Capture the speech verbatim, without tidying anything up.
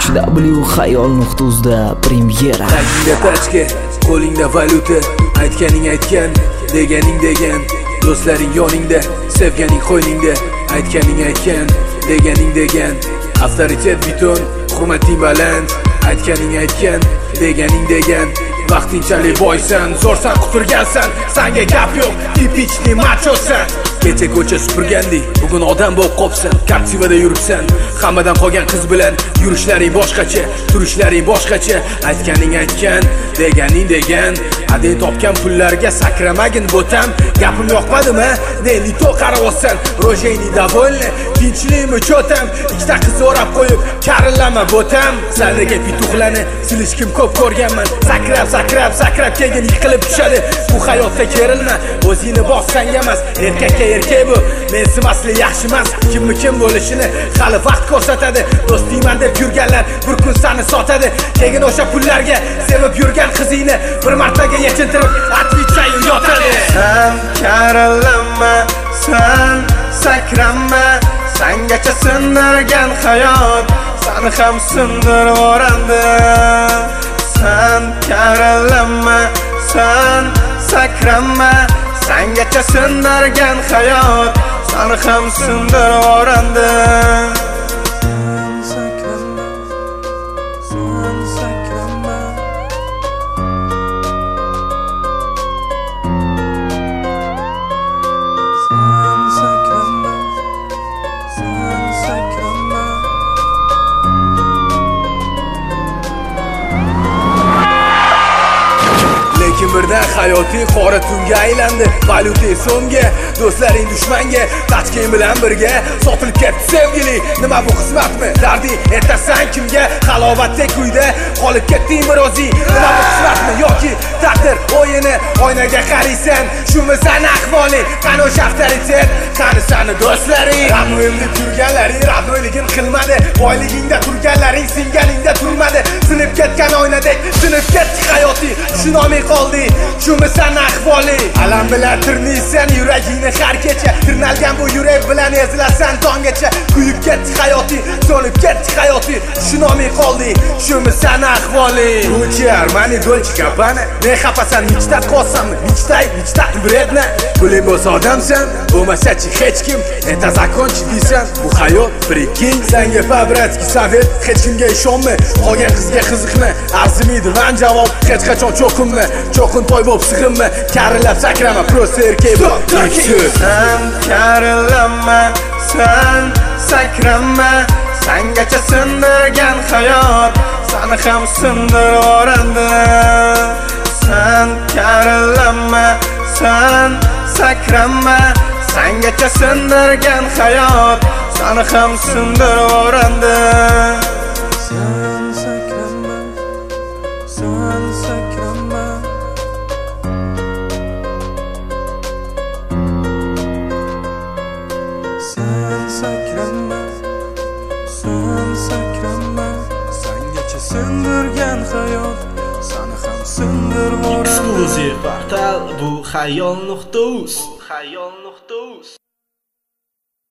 w xayol nuqta uz da premyera. Tagingda tachka, qo'lingda valyuta, aytganing aytgan, deganing degan. Do'stlaring yoningda, sevganing qo'yningda, aytganing aytgan, deganing degan. Avtoritet beton, hurmating baland, aytganing aytgan, deganing degan. Vaqtinchalik boysan, zo'rsan, quturgansan, sanga gap yo'q, tipichli machosan. Kecha ko'cha supurgandek, bugun odam bo'lib qopsan, Captiva'da yuribsan. Hammadan qolgan qiz bilan yurishlaring boshqacha, turishlaring boshqacha. Aytganing aytgan, deganing degan. Adey topgan pullarga sakramagin bo'tam. Gapim yoqmadimi? Neli to qaravsan, rojeni davolni, tinchlikmi cho'tam. Ikkita qiz o'rab qo'yib, karillama bo'tam. Saldagi pituxlarni silishkim ko'p ko'rganman. Sakrab, sakrab, sakrab keyin yiqilib tushadi. Bu hayotda kerilma, o'zingni bossang emas, erkakka erkak bu. Men simasli yaxshi emas, kimni kim bo'lishini hali vaqt ko'rsatadi. Do'stingman deb yurganlar bir kun seni sotadi. Keyin o'sha pullarga sevib yurgan qizingni bir martaga yechintirib, atvichayi yotadi. Sen karillama, sen sakranma, sangacha sindirgan hayot seni ham sindirib yorandi. Sen karillama, sen sakranma, sangacha sindirgan hayot seni ham sindirib yorandi. Birdan hayotiy qora tunga aylandi. Valyuta so'mga, do'stlaring dushmanga, tachking bilan birga sotilib ketdi sevgili. Nima bu xizmatmi? Darding aytasan kimga? Halovatdek uyda qolib ketding rozi. Nima bu xizmatmi yoki taqdir o'yini? Oynaga qaraysan, shumi san ahvoling? Qani o'sha avtoritet, qani sani do'stlaring? Ramno'yimda turganlaring ramno'yligin qilmadi. Boyligingda turganlaring singaningda turmadi. Sinib ketgan oynadek sinib ketdi hayotiy. Tushunolmay qoldi. Shumi san ahvoling? Alam bilan tirnaysan yuragingni har kecha. Tirnalgan bu yurak bilan ezilasan tonggacha. Kuyib ketdi hayotiy, so'lib ketdi hayotiy. Tushunolmay qolding. Shumi san ahvoling? Gucci, Armani, Dolce Gabbana. Ne xafasan, michtat qo'ysammi? Michtat, michtat bredna. Puli bo'lsa odamsan, bo'lmasa-chi hech kim. Это закончи deysan. Bu hayot priking. Senga по-братски sovet, hech kimga ishonma. Qolgan qizga qiziqma. Arzimaydi men javob, hech qachon cho'qinma. Cho'qin toy bo'lib sig'inma, karillab sakrama, prosta erkak bo'l. Sen karillama, sen sakranma, sangacha sindirgan hayot seni ham sindirib yorandi. Sen karillama, sen sakranma, sangacha sindirgan hayot seni ham sindirib yorandi. Sen sakranma, sen sakranma. Sen sakranma, sen sakranma, sangacha sindirgan hayot seni ham sindirib yorandi. Eksklyuziv portal bu xayol nuqta uz. xayol nuqta uz.